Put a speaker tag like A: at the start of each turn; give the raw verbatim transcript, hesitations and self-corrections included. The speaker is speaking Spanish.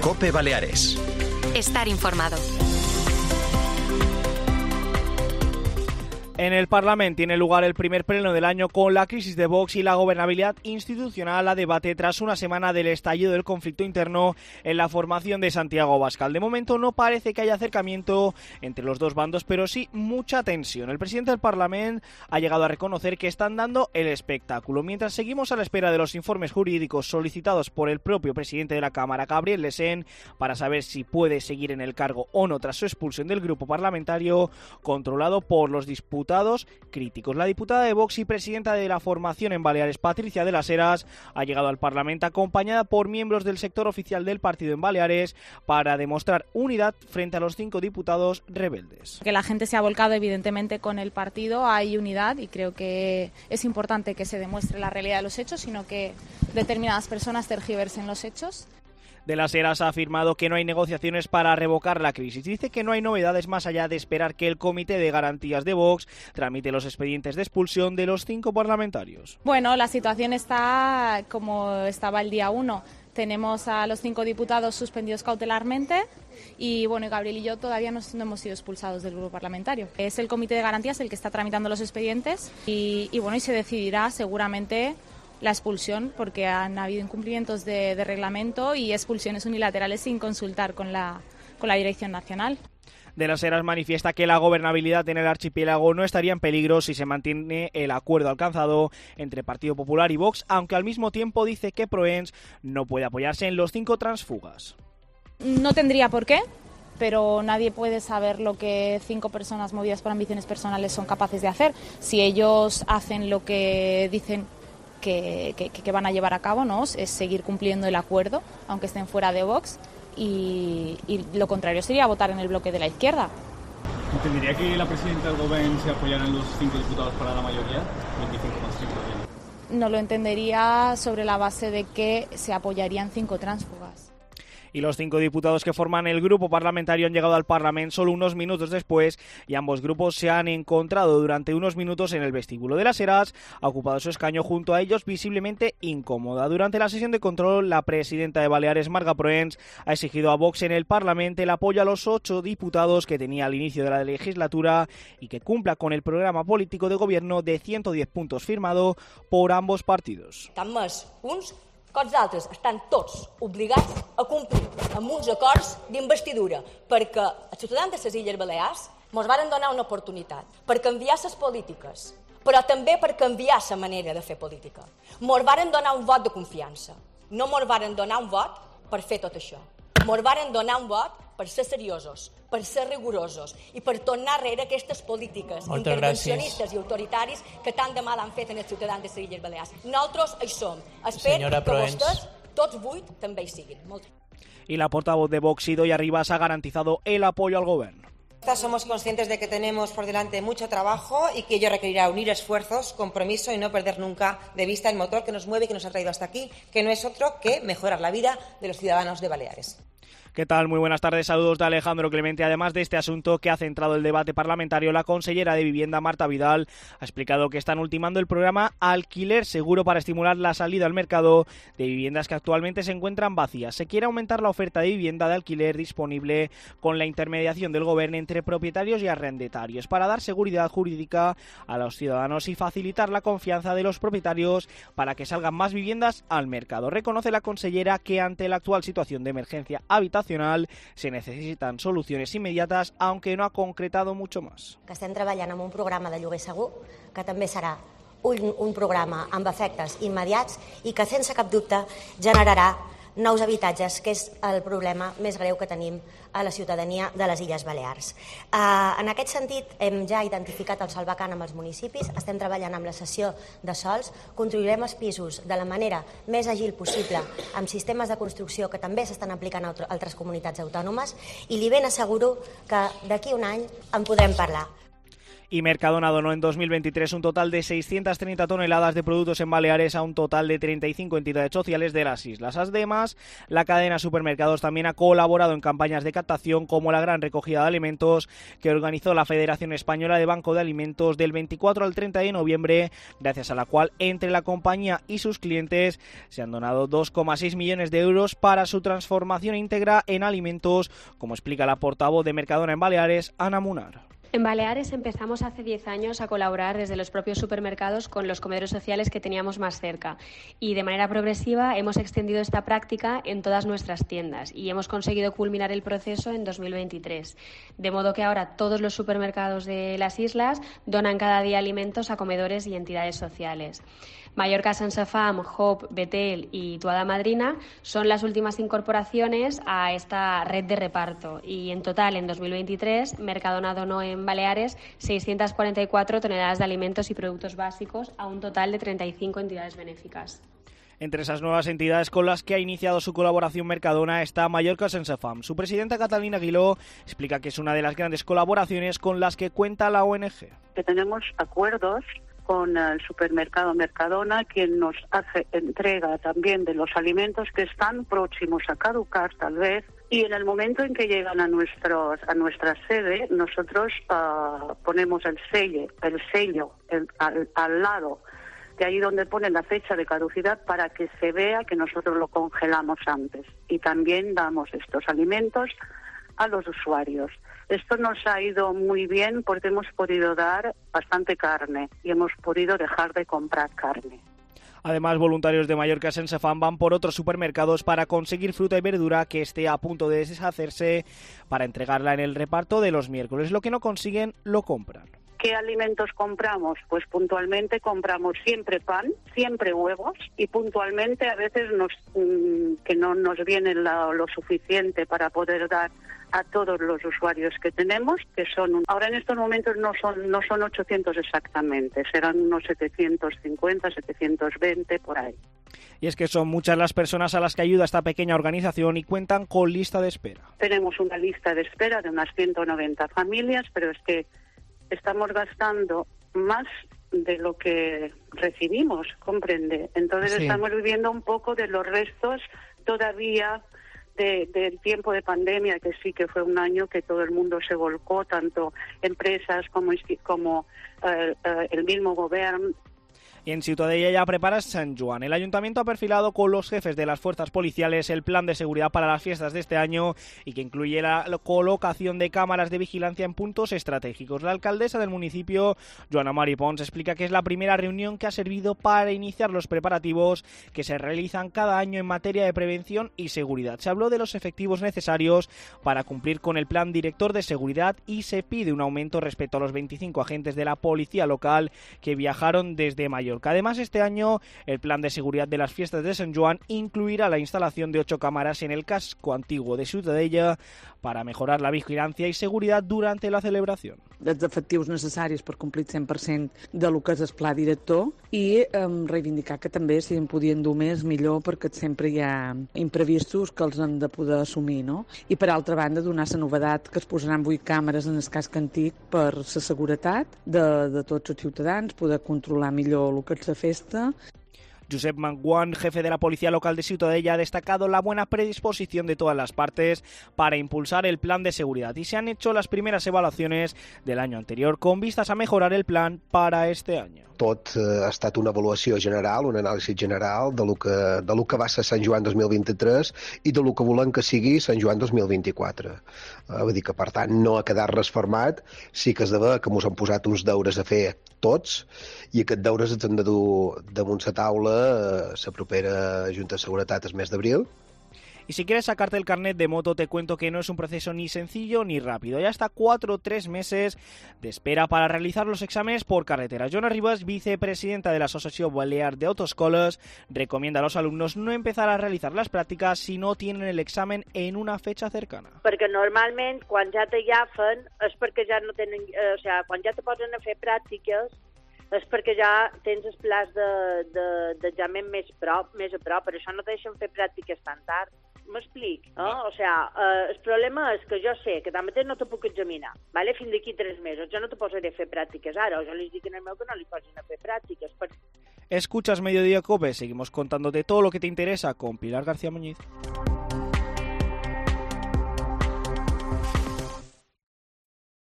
A: COPE Baleares.
B: Estar informado.
C: En el Parlamento tiene lugar el primer pleno del año con la crisis de Vox y la gobernabilidad institucional a debate tras una semana del estallido del conflicto interno en la formación de Santiago Abascal. De momento no parece que haya acercamiento entre los dos bandos, pero sí mucha tensión. El presidente del Parlamento ha llegado a reconocer que están dando el espectáculo. Mientras seguimos a la espera de los informes jurídicos solicitados por el propio presidente de la Cámara, Gabriel Lesén, para saber si puede seguir en el cargo o no tras su expulsión del grupo parlamentario controlado por los diputados críticos. La diputada de Vox y presidenta de la formación en Baleares, Patricia de las Heras, ha llegado al Parlamento acompañada por miembros del sector oficial del partido en Baleares para demostrar unidad frente a los cinco diputados rebeldes.
D: Que la gente se ha volcado evidentemente con el partido, hay unidad y creo que es importante que se demuestre la realidad de los hechos, sino que determinadas personas tergiversen los hechos.
C: De las Heras ha afirmado que no hay negociaciones para revocar la crisis. Dice que no hay novedades más allá de esperar que el Comité de Garantías de Vox tramite los expedientes de expulsión de los cinco parlamentarios.
D: Bueno, la situación está como estaba el día uno. Tenemos a los cinco diputados suspendidos cautelarmente y bueno, Gabriel y yo todavía no, no hemos sido expulsados del grupo parlamentario. Es el Comité de Garantías el que está tramitando los expedientes y, y bueno, y se decidirá seguramente la expulsión, porque han habido incumplimientos de, de reglamento y expulsiones unilaterales sin consultar con la, con la Dirección Nacional.
C: De las Heras manifiesta que la gobernabilidad en el archipiélago no estaría en peligro si se mantiene el acuerdo alcanzado entre Partido Popular y Vox, aunque al mismo tiempo dice que Proens no puede apoyarse en los cinco tránsfugas.
D: No tendría por qué, pero nadie puede saber lo que cinco personas movidas por ambiciones personales son capaces de hacer. Si ellos hacen lo que dicen Que, que, que van a llevar a cabo, ¿no?, es seguir cumpliendo el acuerdo, aunque estén fuera de Vox, y, y lo contrario sería votar en el bloque de la izquierda.
E: ¿Entendería que la presidenta del Gobierno se apoyara en los cinco diputados para la mayoría? veinticinco más cinco.
D: No lo entendería sobre la base de que se apoyarían cinco tránsfugas.
C: Y los cinco diputados que forman el grupo parlamentario han llegado al Parlamento solo unos minutos después y ambos grupos se han encontrado durante unos minutos en el vestíbulo de las Heras. Ha ocupado su escaño junto a ellos visiblemente incómoda. Durante la sesión de control, la presidenta de Baleares, Marga Proens, ha exigido a Vox en el Parlamento el apoyo a los ocho diputados que tenía al inicio de la legislatura y que cumpla con el programa político de gobierno de ciento diez puntos firmado por ambos partidos.
F: Uns que els altres estan tots obligats a complir amb uns acords d'investidura, perquè els ciutadans de les Illes Balears ens varen donar una oportunitat per canviar les polítiques, però també per canviar la manera de fer política. Ens varen donar un vot de confiança, no ens varen donar un vot per fer tot això. Ens varen donar un vot per ser seriosos, per ser rigorosos i per tornar rere aquestes polítiques
G: Moltes
F: intervencionistes
G: gràcies.
F: i autoritaris que tant de mal han fet en els ciutadans de les Illes Balears. Nosaltres hi som. Espero
G: Senyora
F: que
G: Proens.
F: vostès, tots vuit, també hi siguin. Moltes
C: Y la portavoz de Vox, Idoia Rivas, ha garantizado el apoyo al gobierno.
H: Somos conscientes de que tenemos por delante mucho trabajo y que ello requerirá unir esfuerzos, compromiso y no perder nunca de vista el motor que nos mueve y que nos ha traído hasta aquí, que no es otro que mejorar la vida de los ciudadanos de Baleares.
C: ¿Qué tal? Muy buenas tardes, saludos de Alejandro Clemente. Además de este asunto que ha centrado el debate parlamentario, la consellera de Vivienda, Marta Vidal, ha explicado que están ultimando el programa Alquiler Seguro para estimular la salida al mercado de viviendas que actualmente se encuentran vacías. Se quiere aumentar la oferta de vivienda de alquiler disponible con la intermediación del gobierno entre propietarios y arrendatarios para dar seguridad jurídica a los ciudadanos y facilitar la confianza de los propietarios para que salgan más viviendas al mercado. Reconoce la consellera que ante la actual situación de emergencia habitacional se necesitan soluciones inmediatas, aunque no ha concretado mucho más.
I: Que estem treballant amb un programa de lloguer segur, que també serà un, un programa amb efectes immediats i que sense cap dubte generarà nous habitatges, que és el problema més greu que tenim a la ciutadania de les Illes Balears. Uh, en aquest sentit, hem ja identificat el sòl vacant amb els municipis, estem treballant amb la cessió de sòls, construirem els pisos de la manera més àgil possible amb sistemes de construcció que també s'estan aplicant a altres comunitats autònomes i li ben asseguro que d'aquí un any en podrem parlar.
C: Y Mercadona donó en dos mil veintitrés un total de seiscientas treinta toneladas de productos en Baleares a un total de treinta y cinco entidades sociales de las islas. Además, la cadena Supermercados también ha colaborado en campañas de captación como la gran recogida de alimentos que organizó la Federación Española de Banco de Alimentos del veinticuatro al treinta de noviembre, gracias a la cual entre la compañía y sus clientes se han donado dos coma seis millones de euros para su transformación íntegra en alimentos, como explica la portavoz de Mercadona en Baleares, Ana Munar.
A: En Baleares empezamos hace diez años a colaborar desde los propios supermercados con los comedores sociales que teníamos más cerca y de manera progresiva hemos extendido esta práctica en todas nuestras tiendas y hemos conseguido culminar el proceso en dos mil veintitrés. De modo que ahora todos los supermercados de las islas donan cada día alimentos a comedores y entidades sociales. Mallorca Sense Fam, Hope, Betel y Tuada Madrina son las últimas incorporaciones a esta red de reparto y en total en dos mil veintitrés Mercadona donó en Baleares seiscientas cuarenta y cuatro toneladas de alimentos y productos básicos a un total de treinta y cinco entidades benéficas.
C: Entre esas nuevas entidades con las que ha iniciado su colaboración Mercadona está Mallorca Sense Fam. Su presidenta Catalina Aguiló explica que es una de las grandes colaboraciones con las que cuenta la O N G.
B: Que tenemos acuerdos con el supermercado Mercadona, quien nos hace entrega también de los alimentos que están próximos a caducar tal vez, y en el momento en que llegan a nuestros a nuestra sede, nosotros uh, ponemos el sello, el sello el, al, al lado de ahí donde pone la fecha de caducidad para que se vea que nosotros lo congelamos antes. Y también damos estos alimentos a los usuarios. Esto nos ha ido muy bien porque hemos podido dar bastante carne y hemos podido dejar de comprar carne.
C: Además, voluntarios de Mallorca Sense Fam van por otros supermercados para conseguir fruta y verdura que esté a punto de deshacerse para entregarla en el reparto de los miércoles. Lo que no consiguen, lo compran.
B: ¿Qué alimentos compramos? Pues puntualmente compramos siempre pan, siempre huevos y puntualmente a veces nos, mmm, que no nos viene la, lo suficiente para poder dar a todos los usuarios que tenemos, que son, ahora en estos momentos no son no son ochocientos exactamente, serán unos setecientos cincuenta, setecientos veinte por ahí.
C: Y es que son muchas las personas a las que ayuda esta pequeña organización y cuentan con lista de espera.
B: Tenemos una lista de espera de unas ciento noventa familias, pero es que estamos gastando más de lo que recibimos, comprende. Entonces sí. Estamos viviendo un poco de los restos todavía de, del tiempo de pandemia, que sí que fue un año que todo el mundo se volcó, tanto empresas como, como uh, uh, el mismo gobierno.
C: Y en Ciutadella ya prepara San Joan. El ayuntamiento ha perfilado con los jefes de las fuerzas policiales el plan de seguridad para las fiestas de este año y que incluye la colocación de cámaras de vigilancia en puntos estratégicos. La alcaldesa del municipio, Joana Mari Pons, explica que es la primera reunión que ha servido para iniciar los preparativos que se realizan cada año en materia de prevención y seguridad. Se habló de los efectivos necesarios para cumplir con el plan director de seguridad y se pide un aumento respecto a los veinticinco agentes de la policía local que viajaron desde Mallorca. Además, este año el plan de seguridad de las fiestas de Sant Joan incluirá la instalación de ocho cámaras en el casco antiguo de Ciutadella para mejorar la vigilancia y seguridad durante la celebración.
G: Els efectius necessaris per complir el cent per cent de lo que és el pla director i eh, reivindicar que també si en podien dur més millor perquè sempre hi ha imprevistos que els han de poder assumir, no? I per altra banda donar la novedat que es posaran vuit càmeres en el casc antic per la seguretat de, de tots els ciutadans, poder controlar millor el que és la festa.
C: Josep Manguán, jefe de la Policía Local de Ciutadella, ha destacado la buena predisposición de todas las partes para impulsar el plan de seguridad y se han hecho las primeras evaluaciones del año anterior con vistas a mejorar el plan para este año.
J: Tot eh, ha estat una avaluació general, un anàlisi general de lo que, de lo que va ser Sant Joan dos mil vint-i-tres i de lo que volem que sigui Sant Joan dos mil vint-i-quatre. Eh, vull dir que, per tant, no ha quedat res format, sí que és de veure que ens han posat uns deures a fer tots i aquests deures ens han de dur damunt la taula eh, la propera Junta de Seguretat el mes d'abril.
C: Y si quieres sacarte el carnet de moto, te cuento que no es un proceso ni sencillo ni rápido. Ya hasta cuatro o tres meses de espera para realizar los exámenes por carretera. Joana Ribas, vicepresidenta de la Asociación Balear de Autoescoles, recomienda a los alumnos no empezar a realizar las prácticas si no tienen el examen en una fecha cercana.
K: Perquè normalment quan ja t'agafen és perquè ja no tenen, eh, o sigui, quan ja te posen a fer pràctiques és perquè ja tens el plaç de, de, d'examen més, prop, més a prop, per això no te deixen fer pràctiques tan tard. m'explic. Eh? O sigui, eh, el problema és que jo sé que també no te puc examinar, vale? Fins d'aquí tres mesos. Jo no te posaré a fer pràctiques ara, o jo li dic al meu que no li posin a fer pràctiques. Per...
C: Escuchas Mediodía Cope, seguimos contándote todo lo que te interesa con Pilar García Muñiz.